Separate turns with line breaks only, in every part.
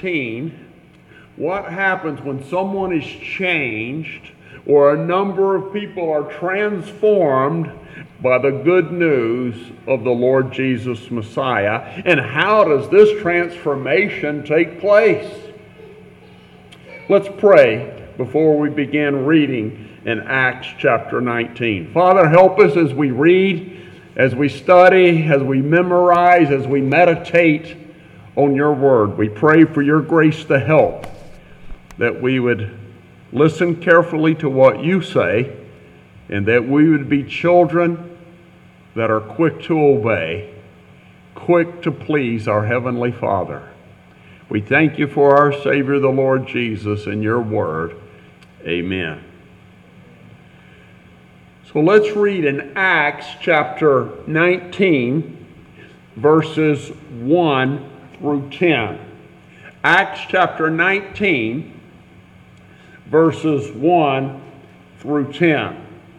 19, what happens when someone is changed or a number of people are transformed by the good news of the Lord Jesus Messiah, and how does this transformation take place? Let's pray before we begin reading in Acts chapter 19. Father, help us as we read, as we study, as we memorize, as we meditate on your word. We pray for your grace to help, that we would listen carefully to what you say, and that we would be children that are quick to obey, quick to please our Heavenly Father. We thank you for our Savior, the Lord Jesus, and your word. Amen. So let's read in Acts chapter 19, verses 1 through 10. Acts chapter 19, verses 1 through 10.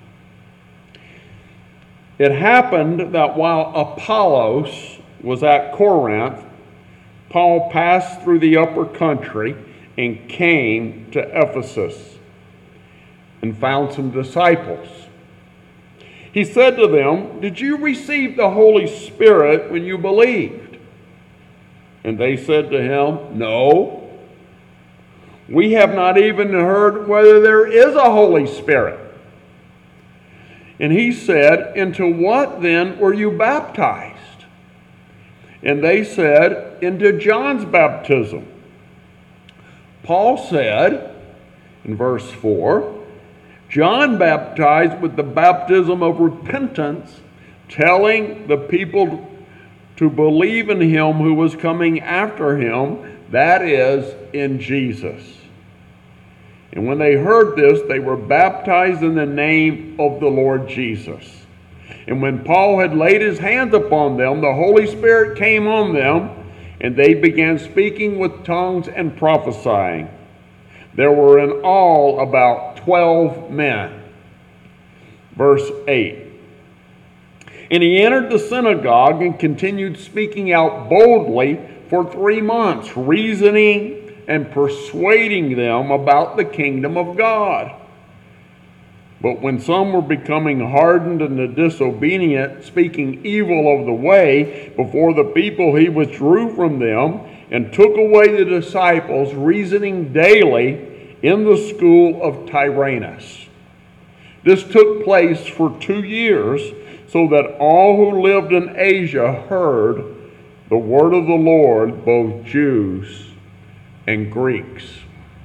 It happened that while Apollos was at Corinth, Paul passed through the upper country and came to Ephesus and found some disciples. He said to them, "Did you receive the Holy Spirit when you believed?" And they said to him, "No. We have not even heard whether there is a Holy Spirit." And he said, "Into what then were you baptized?" And they said, "Into John's baptism." Paul said, in verse 4, "John baptized with the baptism of repentance, telling the people to believe in him who was coming after him, that is, in Jesus." And when they heard this, they were baptized in the name of the Lord Jesus. And when Paul had laid his hands upon them, the Holy Spirit came on them, and they began speaking with tongues and prophesying. There were in all about 12 men. Verse 8. And he entered the synagogue and continued speaking out boldly for 3 months, reasoning and persuading them about the kingdom of God. But when some were becoming hardened and disobedient, speaking evil of the way before the people, he withdrew from them and took away the disciples, reasoning daily in the school of Tyrannus. This took place for 2 years, so that all who lived in Asia heard the word of the Lord, both Jews and Greeks.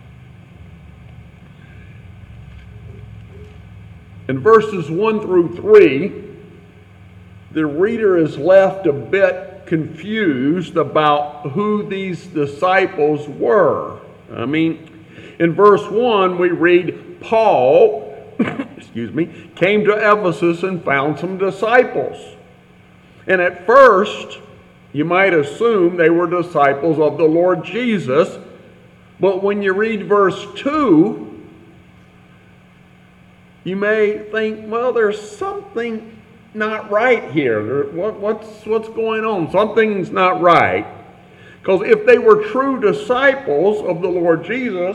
In verses 1 through 3, the reader is left a bit confused about who these disciples were. In verse 1, we read, Paul, came to Ephesus and found some disciples. And at first, you might assume they were disciples of the Lord Jesus. But when you read verse 2, you may think, well, there's something not right here. What's going on? Something's not right. Because if they were true disciples of the Lord Jesus,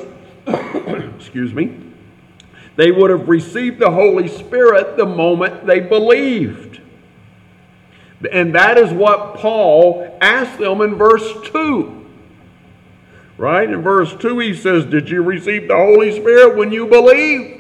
they would have received the Holy Spirit the moment they believed. And that is what Paul asked them in verse 2. Right? In verse 2 he says, "Did you receive the Holy Spirit when you believed?"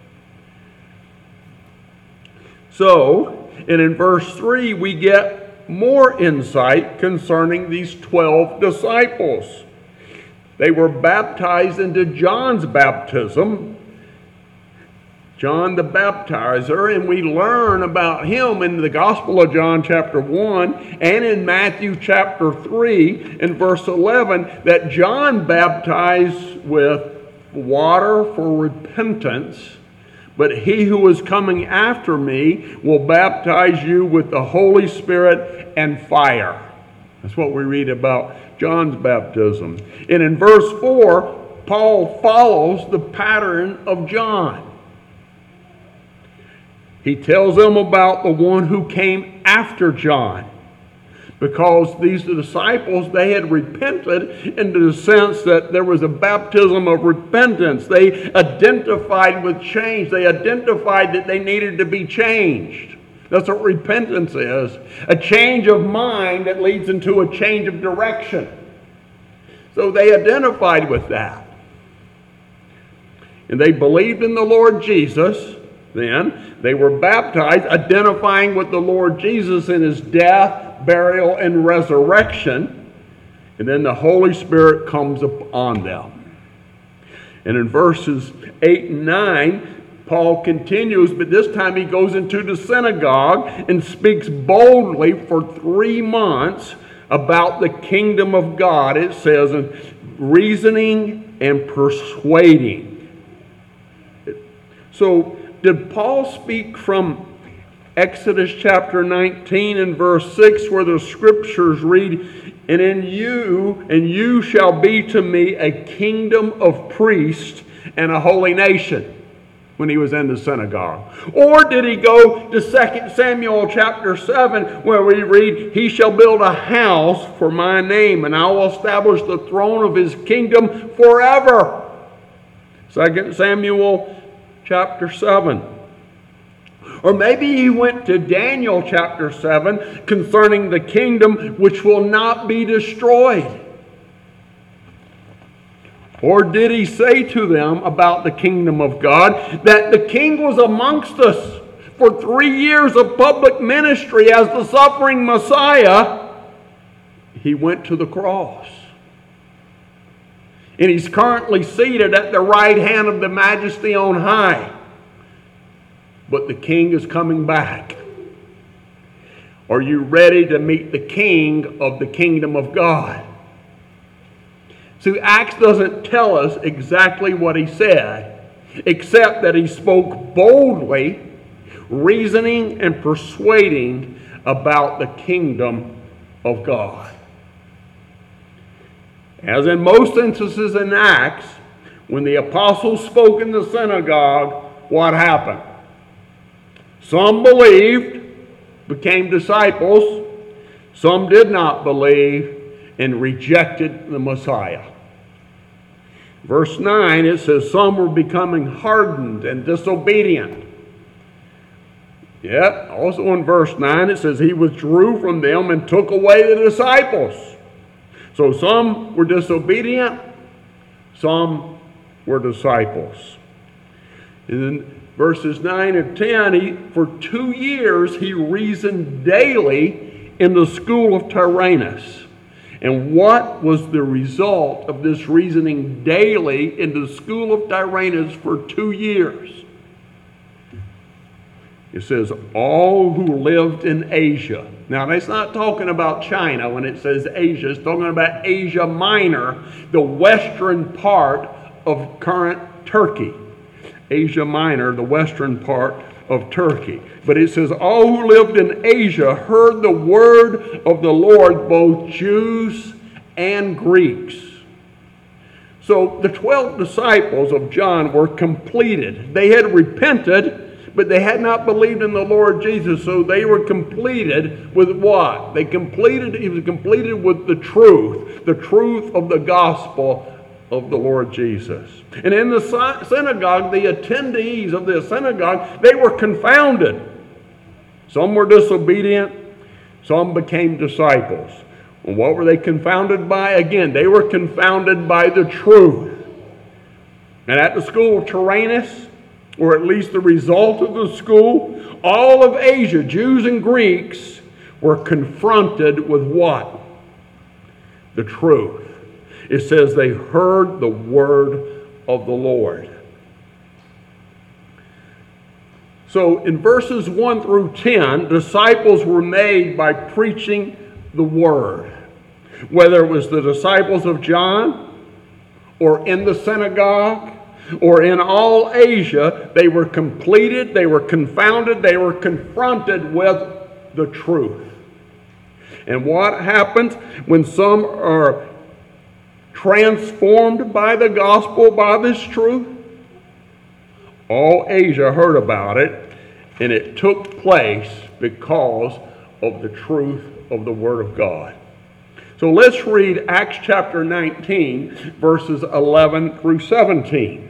So, and in verse 3 we get more insight concerning these 12 disciples. They were baptized into John's baptism, John the Baptizer, and we learn about him in the Gospel of John chapter 1 and in Matthew chapter 3 in verse 11 that John baptized with water for repentance, but he who is coming after me will baptize you with the Holy Spirit and fire. That's what we read about John's baptism. And in verse 4, Paul follows the pattern of John. He tells them about the one who came after John. Because these disciples, they had repented in the sense that there was a baptism of repentance. They identified with change. They identified that they needed to be changed. That's what repentance is. A change of mind that leads into a change of direction. So they identified with that. And they believed in the Lord Jesus then. They were baptized, identifying with the Lord Jesus in his death, burial, and resurrection. And then the Holy Spirit comes upon them. And in verses 8 and 9, Paul continues, but this time he goes into the synagogue and speaks boldly for 3 months about the kingdom of God. It says, reasoning and persuading. So, did Paul speak from Exodus chapter 19 and verse 6 where the scriptures read, and you shall be to me a kingdom of priests and a holy nation, when he was in the synagogue? Or did he go to 2 Samuel chapter 7 where we read, he shall build a house for my name and I will establish the throne of his kingdom forever? 2 Samuel chapter 7. Or maybe he went to Daniel chapter 7 concerning the kingdom which will not be destroyed. Or did he say to them about the kingdom of God that the king was amongst us for 3 years of public ministry as the suffering Messiah? He went to the cross. And he's currently seated at the right hand of the Majesty on high. But the king is coming back. Are you ready to meet the king of the kingdom of God? See, Acts doesn't tell us exactly what he said, except that he spoke boldly, reasoning and persuading about the kingdom of God. As in most instances in Acts, when the apostles spoke in the synagogue, what happened? Some believed, became disciples. Some did not believe and rejected the Messiah. Verse 9, it says, some were becoming hardened and disobedient. Yet, also in verse 9, it says, he withdrew from them and took away the disciples. So some were disobedient, some were disciples. And then verses 9 and 10, for 2 years he reasoned daily in the school of Tyrannus. And what was the result of this reasoning daily in the school of Tyrannus for 2 years? It says, all who lived in Asia. Now, it's not talking about China when it says Asia. It's talking about Asia Minor, the western part of current Turkey. Asia Minor, the western part of Turkey. But it says, all who lived in Asia heard the word of the Lord, both Jews and Greeks. So the 12 disciples of John were completed. They had repented, but they had not believed in the Lord Jesus, so they were completed with what? He was completed with the truth of the gospel of the Lord Jesus. And in the synagogue, the attendees of the synagogue, they were confounded. Some were disobedient, some became disciples. And what were they confounded by? Again, they were confounded by the truth. And at the school of Tyrannus, or at least the result of the school, all of Asia, Jews and Greeks, were confronted with what? The truth. It says they heard the word of the Lord. So in verses 1 through 10, disciples were made by preaching the word. Whether it was the disciples of John, or in the synagogue, or in all Asia, they were completed, they were confounded, they were confronted with the truth. And what happens when some are transformed by the gospel, by this truth? All Asia heard about it, and it took place because of the truth of the Word of God. So let's read Acts chapter 19, verses 11 through 17.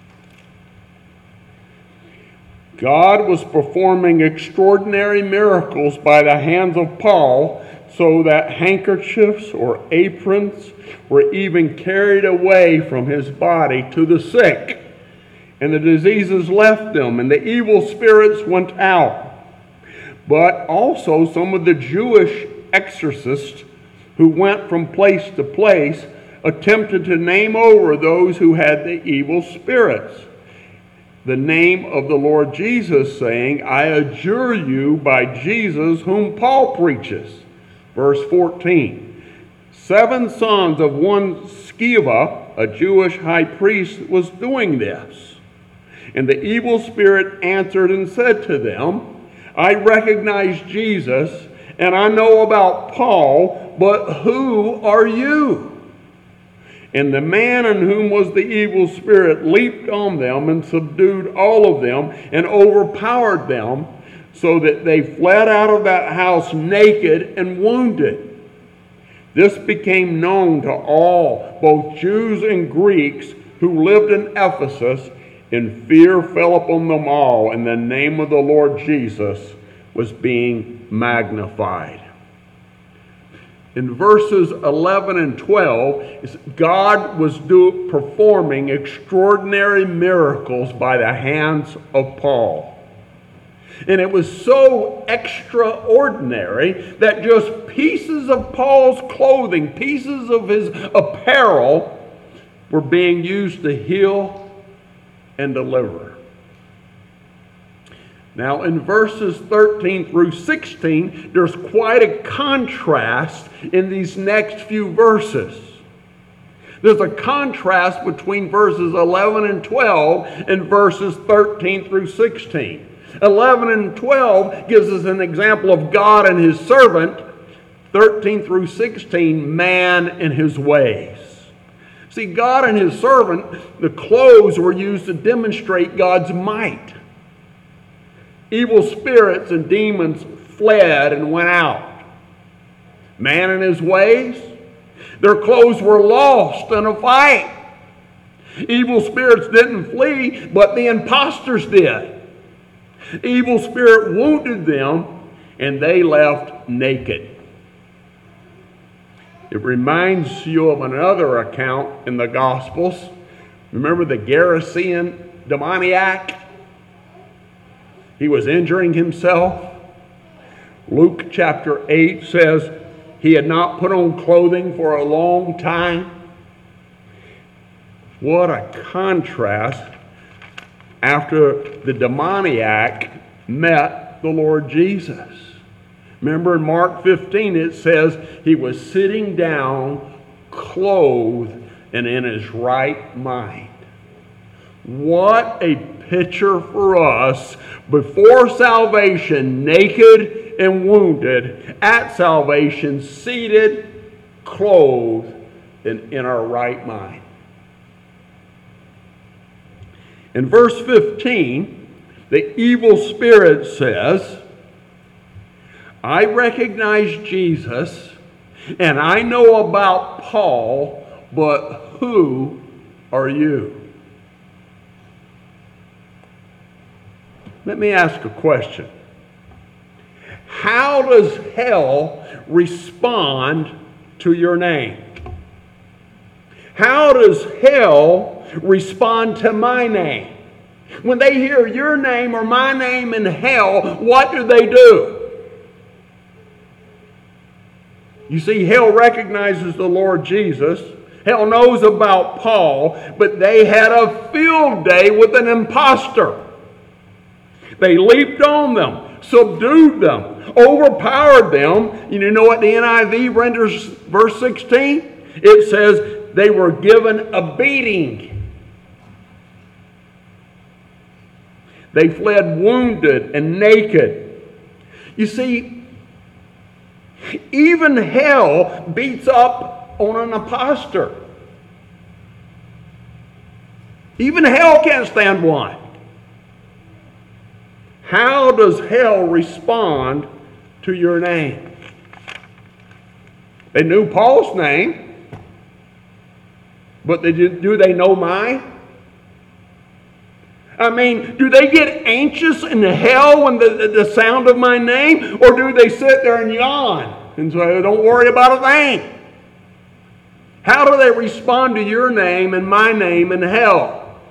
God was performing extraordinary miracles by the hands of Paul, so that handkerchiefs or aprons were even carried away from his body to the sick, and the diseases left them, and the evil spirits went out. But also some of the Jewish exorcists who went from place to place attempted to name over those who had the evil spirits the name of the Lord Jesus, saying, I adjure you by Jesus whom Paul preaches. Verse 14, 7 sons of one Sceva, a Jewish high priest, was doing this. And the evil spirit answered and said to them, I recognize Jesus, and I know about Paul, but who are you? And the man in whom was the evil spirit leaped on them and subdued all of them and overpowered them, so that they fled out of that house naked and wounded. This became known to all, both Jews and Greeks, who lived in Ephesus, and fear fell upon them all, and the name of the Lord Jesus was being magnified. In verses 11 and 12, God was performing extraordinary miracles by the hands of Paul. And it was so extraordinary that just pieces of Paul's clothing, pieces of his apparel, were being used to heal and deliver. Now, in verses 13 through 16, there's quite a contrast in these next few verses. There's a contrast between verses 11 and 12 and verses 13 through 16. 11 and 12 gives us an example of God and his servant. 13 through 16, man and his ways. See, God and his servant, the clothes were used to demonstrate God's might. Evil spirits and demons fled and went out. Man and his ways, their clothes were lost in a fight. Evil spirits didn't flee, but the impostors did. Evil spirit wounded them, and they left naked. It reminds you of another account in the Gospels. Remember the Gerasene demoniac? He was injuring himself. Luke chapter 8 says he had not put on clothing for a long time. What a contrast after the demoniac met the Lord Jesus. Remember in Mark 15 it says he was sitting down, clothed, and in his right mind. What a picture for us before salvation, naked and wounded, at salvation, seated, clothed, and in our right mind. In verse 15, the evil spirit says, I recognize Jesus, and I know about Paul, but who are you? Let me ask a question. How does hell respond to your name? How does hell respond to my name? When they hear your name or my name in hell, what do? You see, hell recognizes the Lord Jesus. Hell knows about Paul, but they had a field day with an impostor. They leaped on them, subdued them, overpowered them. You know what the NIV renders verse 16? It says they were given a beating. They fled wounded and naked. You see, even hell beats up on an impostor. Even hell can't stand one. How does hell respond to your name? They knew Paul's name, but do they know mine? I mean, do they get anxious in hell when the sound of my name? Or do they sit there and yawn and say, don't worry about a thing? How do they respond to your name and my name in hell?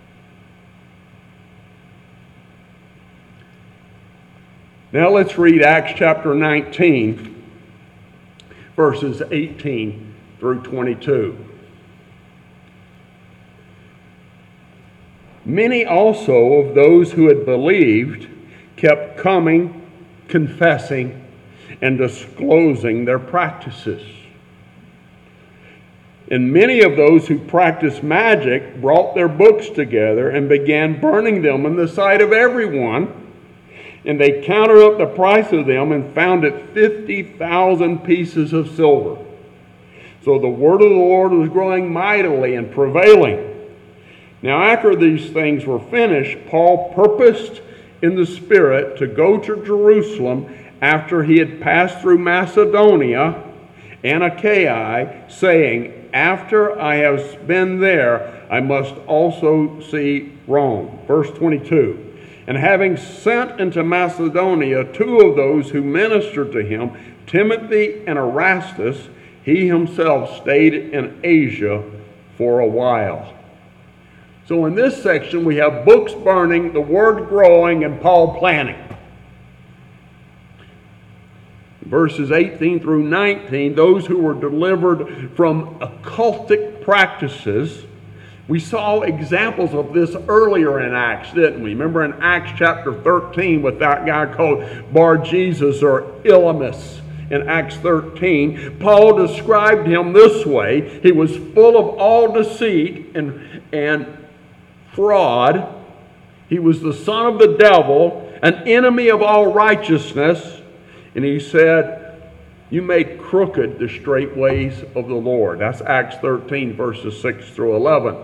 Now let's read Acts chapter 19, verses 18 through 22. Many also of those who had believed kept coming, confessing, and disclosing their practices. And many of those who practiced magic brought their books together and began burning them in the sight of everyone. And they counted up the price of them and found it 50,000 pieces of silver. So the word of the Lord was growing mightily and prevailing. Now after these things were finished, Paul purposed in the Spirit to go to Jerusalem after he had passed through Macedonia and Achaia, saying, after I have been there, I must also see Rome. Verse 22. And having sent into Macedonia two of those who ministered to him, Timothy and Erastus, he himself stayed in Asia for a while. So in this section we have books burning, the word growing, and Paul planning. Verses 18 through 19, those who were delivered from occultic practices. We saw examples of this earlier in Acts, didn't we? Remember in Acts chapter 13 with that guy called Bar-Jesus or Elymas in Acts 13. Paul described him this way. He was full of all deceit and fraud. He was the son of the devil, an enemy of all righteousness. And he said, you make crooked the straight ways of the Lord. That's Acts 13 verses 6 through 11.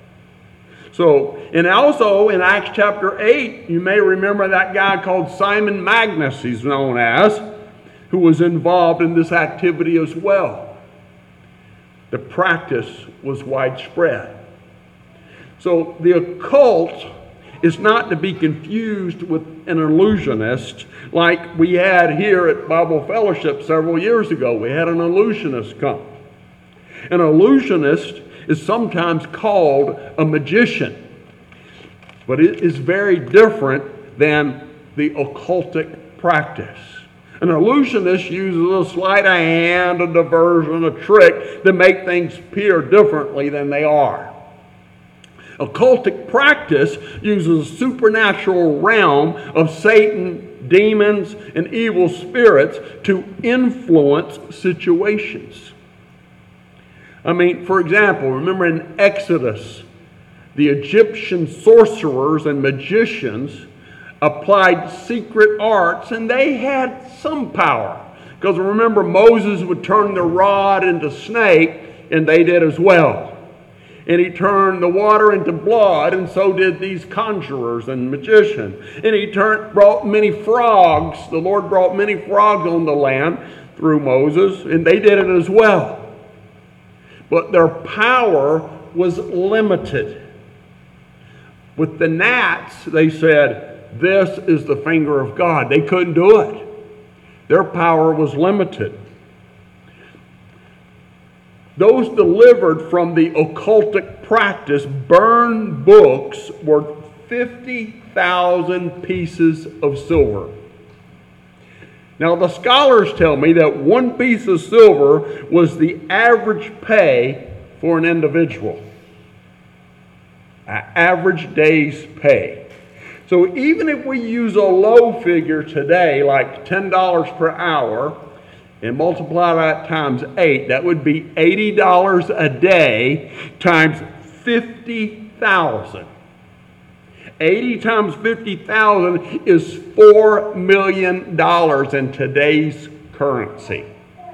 So, and also in Acts chapter 8, you may remember that guy called Simon Magus, he's known as, who was involved in this activity as well. The practice was widespread. So the occult is not to be confused with an illusionist like we had here at Bible Fellowship several years ago. We had an illusionist come. An illusionist is sometimes called a magician, but it is very different than the occultic practice. An illusionist uses a sleight of hand, a diversion, a trick to make things appear differently than they are. Occultic practice uses a supernatural realm of Satan, demons, and evil spirits to influence situations. I mean, for example, remember in Exodus, the Egyptian sorcerers and magicians applied secret arts, and they had some power. Because remember, Moses would turn the rod into snake, and they did as well. And he turned the water into blood, and so did these conjurers and magicians. And he brought many frogs. The Lord brought many frogs on the land through Moses, and they did it as well. But their power was limited. With the gnats, they said, this is the finger of God. They couldn't do it. Their power was limited. Those delivered from the occultic practice burned books worth 50,000 pieces of silver. Now the scholars tell me that one piece of silver was the average pay for an individual. An average day's pay. So even if we use a low figure today, like $10 per hour, and multiply that times 8, that would be $80 a day times 50,000. 80 times 50,000 is $4 million in today's currency.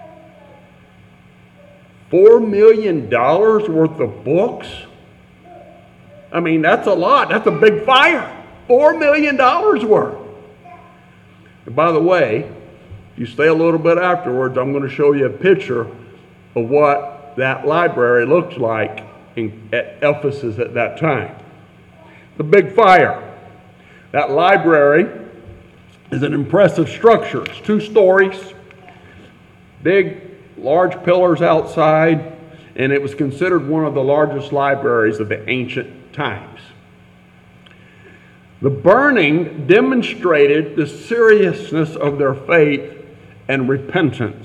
$4 million worth of books? I mean, that's a lot. That's a big fire. $4 million worth. And by the way, if you stay a little bit afterwards, I'm going to show you a picture of what that library looked like at Ephesus at that time. The big fire. That library is an impressive structure. It's 2 stories, big, large pillars outside, and it was considered one of the largest libraries of the ancient times. The burning demonstrated the seriousness of their faith and repentance.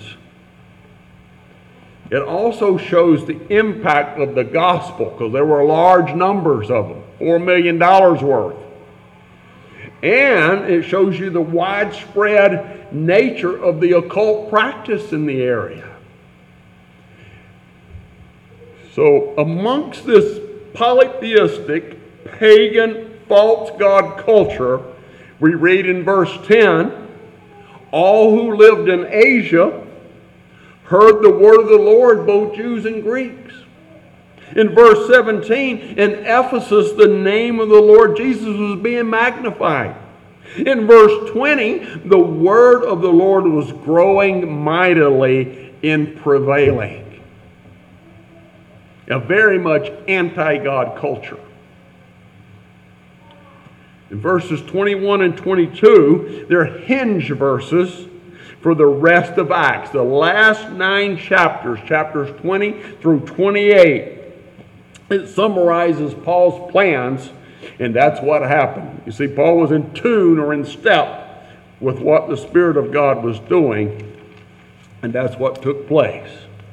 It also shows the impact of the gospel, because there were large numbers of them, $4 million worth. And it shows you the widespread nature of the occult practice in the area. So amongst this polytheistic, pagan, false god culture, we read in verse 10, all who lived in Asia heard the word of the Lord, both Jews and Greeks. In verse 17, in Ephesus, the name of the Lord Jesus was being magnified. In verse 20, the word of the Lord was growing mightily in prevailing. A very much anti-God culture. In verses 21 and 22, they're hinge verses for the rest of Acts. The last 9 chapters, chapters 20 through 28, it summarizes Paul's plans, and that's what happened. You see, Paul was in tune or in step with what the Spirit of God was doing, and that's what took place.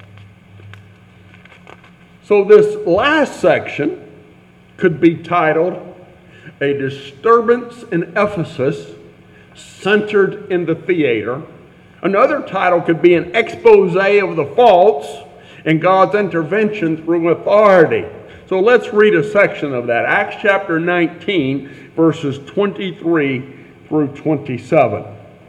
So this last section could be titled, A Disturbance in Ephesus Centered in the Theater. Another title could be an expose of the false and God's intervention through authority. So let's read a section of that. Acts chapter 19, verses 23 through 27.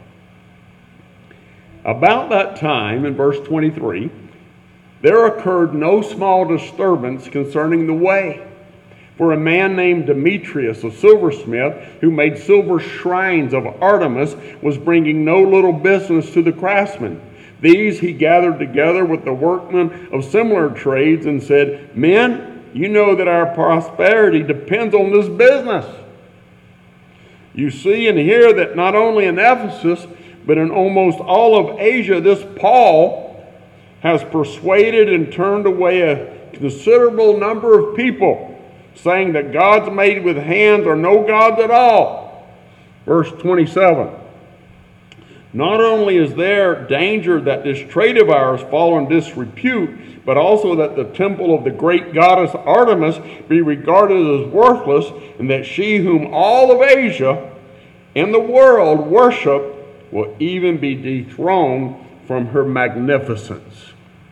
About that time, in verse 23, there occurred no small disturbance concerning the way. For a man named Demetrius, a silversmith, who made silver shrines of Artemis, was bringing no little business to the craftsmen. These he gathered together with the workmen of similar trades and said, Men, you know that our prosperity depends on this business. You see and hear that not only in Ephesus, but in almost all of Asia, this Paul has persuaded and turned away a considerable number of people, saying that gods made with hands are no gods at all. Verse 27. Not only is there danger that this trade of ours fall in disrepute, but also that the temple of the great goddess Artemis be regarded as worthless, and that she whom all of Asia and the world worship will even be dethroned from her magnificence.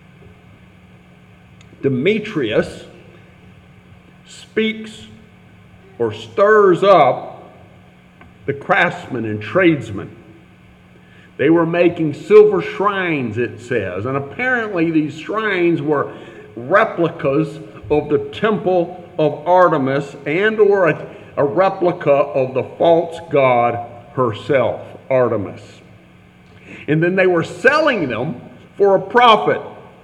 Demetrius speaks or stirs up the craftsmen and tradesmen. They were making silver shrines, it says, and apparently these shrines were replicas of the temple of Artemis and or a replica of the false god herself, Artemis. And then they were selling them for a profit.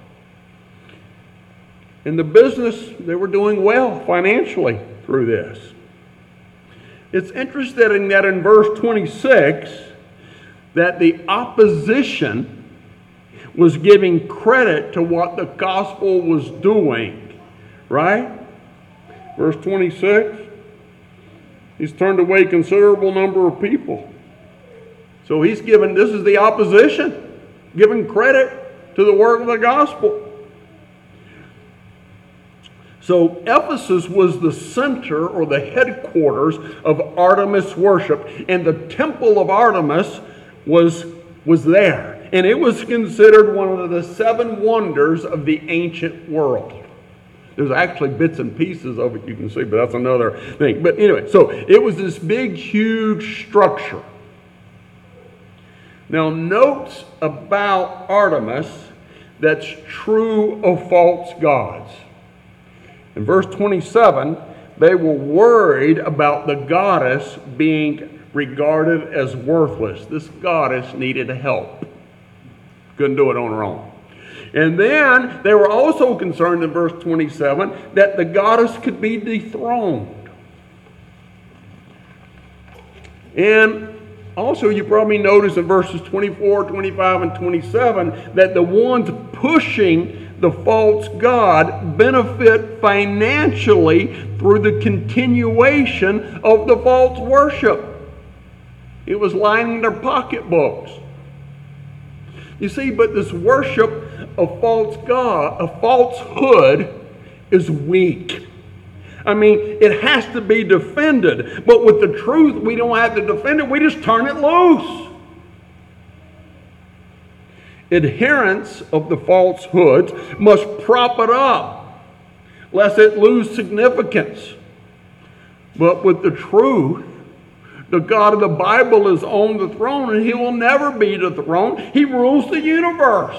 In the business, they were doing well financially through this. It's interesting that in verse 26, that the opposition was giving credit to what the gospel was doing, right? Verse 26, he's turned away a considerable number of people. So he's given, this is the opposition, giving credit to the work of the gospel. So Ephesus was the center or the headquarters of Artemis worship, and the temple of Artemis was there. And it was considered one of the 7 wonders of the ancient world. There's actually bits and pieces of it you can see, but that's another thing. But anyway, so it was this big, huge structure. Now, notes about Artemis that's true of false gods. In verse 27, they were worried about the goddess being regarded as worthless. This goddess needed help. Couldn't do it on her own. And then they were also concerned in verse 27 that the goddess could be dethroned. And also you probably notice in verses 24, 25, and 27 that the ones pushing the false god benefit financially through the continuation of the false worship. It was lining their pocketbooks. You see, but this worship of false god, of falsehood, is weak. I mean, it has to be defended. But with the truth, we don't have to defend it. We just turn it loose. Adherents of the falsehoods must prop it up, lest it lose significance. But with the truth, the God of the Bible is on the throne, and He will never be dethroned. He rules the universe.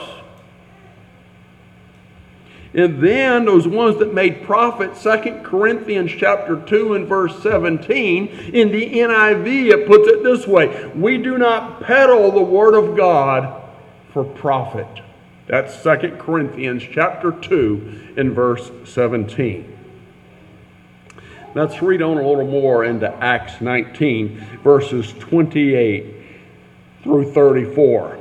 And then those ones that made profit, 2 Corinthians chapter 2 and verse 17, in the NIV it puts it this way: we do not peddle the word of God for profit. That's 2 Corinthians chapter 2 and verse 17. Let's read on a little more into Acts 19, verses 28 through 34.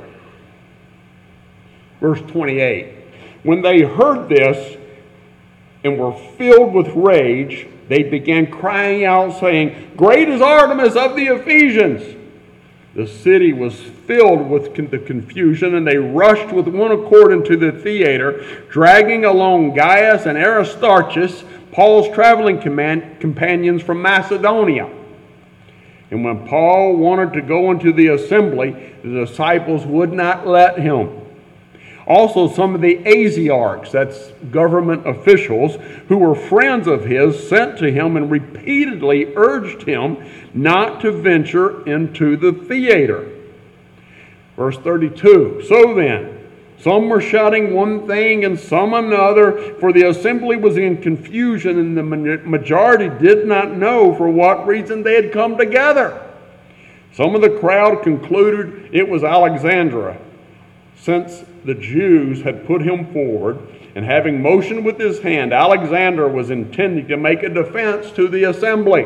Verse 28. When they heard this and were filled with rage, they began crying out, saying, "Great is Artemis of the Ephesians!" The city was filled with the confusion, and they rushed with one accord into the theater, dragging along Gaius and Aristarchus, Paul's traveling companions from Macedonia. And when Paul wanted to go into the assembly, the disciples would not let him. Also, some of the Asiarchs, that's government officials, who were friends of his, sent to him and repeatedly urged him not to venture into the theater. Verse 32, so then, some were shouting one thing and some another, for the assembly was in confusion, and the majority did not know for what reason they had come together. Some of the crowd concluded it was Alexander, since the Jews had put him forward, and having motioned with his hand, Alexander was intending to make a defense to the assembly.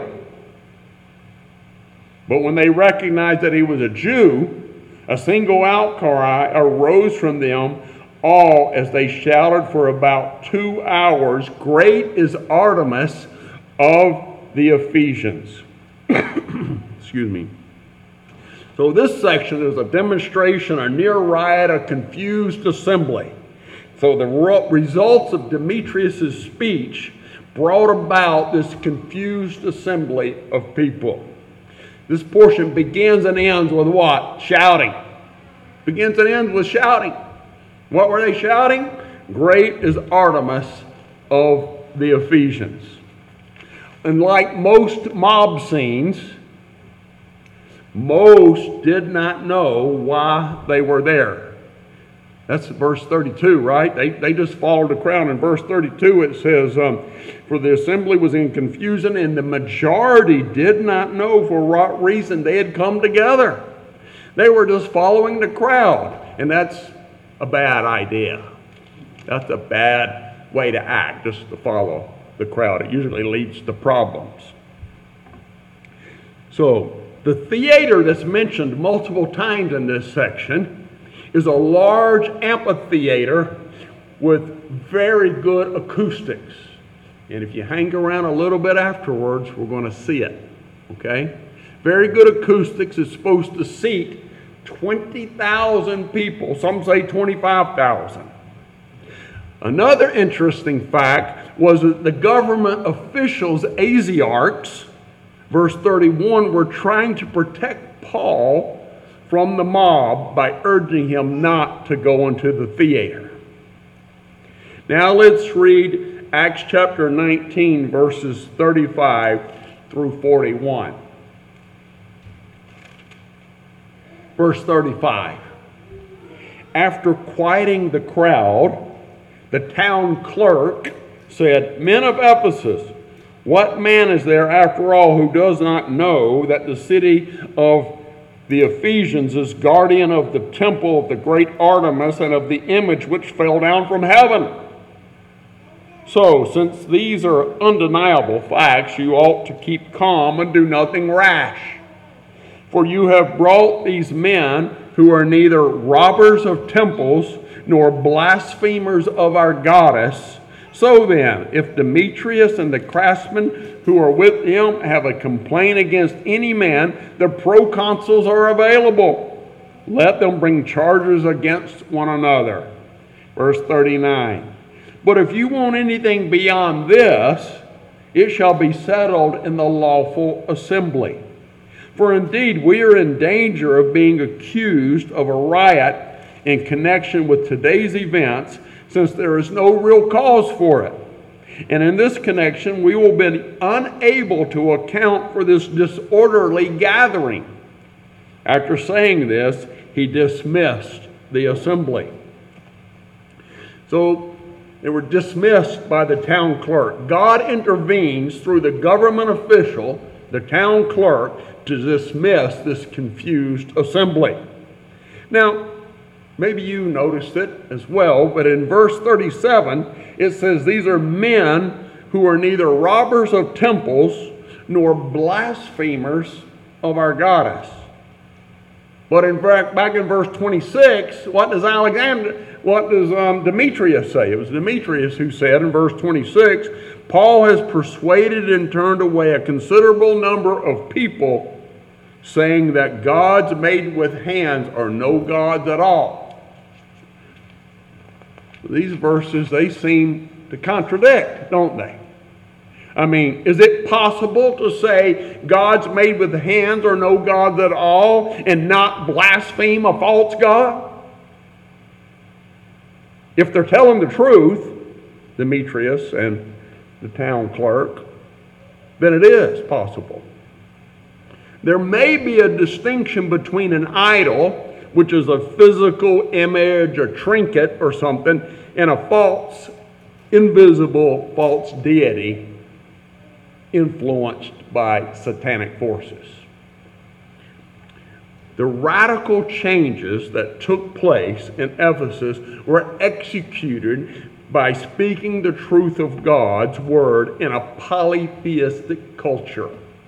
But when they recognized that he was a Jew, a single outcry arose from them all as they shouted for about 2 hours, "Great is Artemis of the Ephesians." Excuse me. So this section is a demonstration, a near riot, a confused assembly. So the results of Demetrius' speech brought about this confused assembly of people. This portion begins and ends with what? Shouting. Begins and ends with shouting. What were they shouting? Great is Artemis of the Ephesians. And like most mob scenes, most did not know why they were there. That's verse 32, right? They just followed the crowd. In verse 32 it says, for the assembly was in confusion, and the majority did not know for what reason they had come together. They were just following the crowd, and that's a bad idea. That's a bad way to act, just to follow the crowd. It usually leads to problems. So, the theater that's mentioned multiple times in this section is a large amphitheater with very good acoustics. And if you hang around a little bit afterwards, we're going to see it. Okay? Very good acoustics. Is supposed to seat 20,000 people. Some say 25,000. Another interesting fact was that the government officials, Asiarchs, verse 31, were trying to protect Paul from the mob by urging him not to go into the theater. Now let's read Acts chapter 19, verses 35 through 41. Verse 35. After quieting the crowd, the town clerk said, "Men of Ephesus, what man is there after all who does not know that the city of the Ephesians as guardian of the temple of the great Artemis and of the image which fell down from heaven. So, since these are undeniable facts, you ought to keep calm and do nothing rash. For you have brought these men who are neither robbers of temples nor blasphemers of our goddess. So then, if Demetrius and the craftsmen who are with him have a complaint against any man, the proconsuls are available. Let them bring charges against one another. Verse 39. But if you want anything beyond this, it shall be settled in the lawful assembly. For indeed, we are in danger of being accused of a riot in connection with today's events, since there is no real cause for it. And in this connection, we will be unable to account for this disorderly gathering. After saying this, he dismissed the assembly. So they were dismissed by the town clerk. God intervenes through the government official, the town clerk, to dismiss this confused assembly. Now, maybe you noticed it as well, but in verse 37, it says these are men who are neither robbers of temples nor blasphemers of our goddess. But in fact, back in verse 26, what does Demetrius say? It was Demetrius who said in verse 26, Paul has persuaded and turned away a considerable number of people, saying that gods made with hands are no gods at all. These verses, they seem to contradict, don't they? I mean, is it possible to say gods made with hands are no gods at all and not blaspheme a false god? If they're telling the truth, Demetrius and the town clerk, then it is possible. There may be a distinction between an idol, which is a physical image, a trinket or something, and a false, invisible, false deity influenced by satanic forces. The radical changes that took place in Ephesus were executed by speaking the truth of God's word in a polytheistic culture.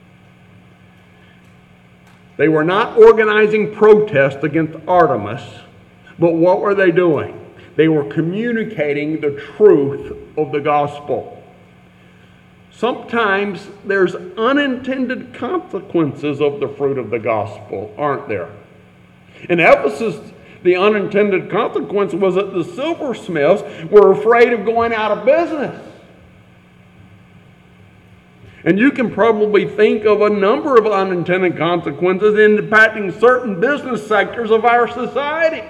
They were not organizing protests against Artemis, but what were they doing? They were communicating the truth of the gospel. Sometimes there's unintended consequences of the fruit of the gospel, aren't there? In Ephesus, the unintended consequence was that the silversmiths were afraid of going out of business. And you can probably think of a number of unintended consequences impacting certain business sectors of our society.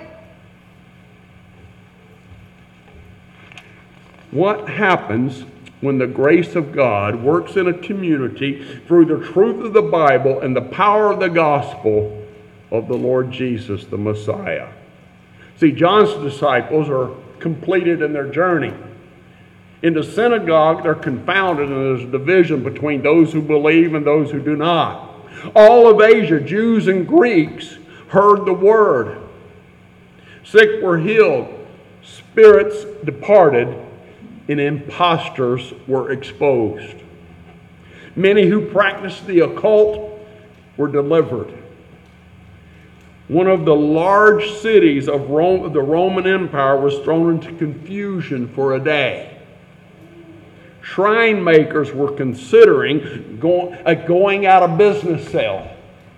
What happens when the grace of God works in a community through the truth of the Bible and the power of the gospel of the Lord Jesus, the Messiah? See, John's disciples are completed in their journey. In the synagogue, they're confounded, and there's a division between those who believe and those who do not. All of Asia, Jews and Greeks, heard the word. Sick were healed, spirits departed, and impostors were exposed. Many who practiced the occult were delivered. One of the large cities of Rome, the Roman Empire, was thrown into confusion for a day. Shrine makers were considering going out of business sale.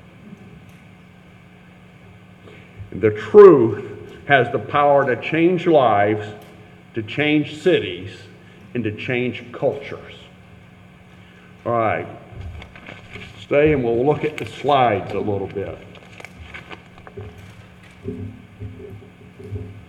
The truth has the power to change lives, to change cities, and to change cultures. All right. Stay and we'll look at the slides a little bit.